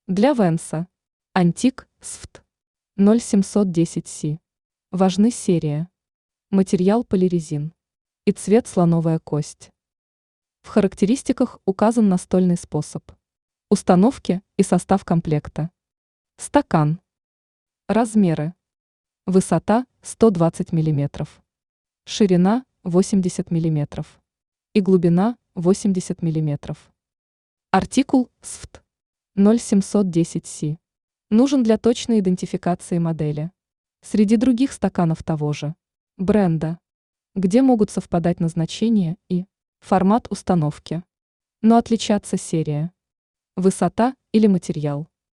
Для Венса. Антик СФТ 0710С. Важны серия. Материал полирезин. И цвет слоновая кость. В характеристиках указан настольный способ установки и состав комплекта. Стакан. Размеры. Высота 120 мм. Ширина 80 мм. И глубина 80 мм. Артикул СФТ 0710С. Нужен для точной идентификации модели. Среди других стаканов того же бренда, где могут совпадать назначение и формат установки, но отличаться серия, высота или материал.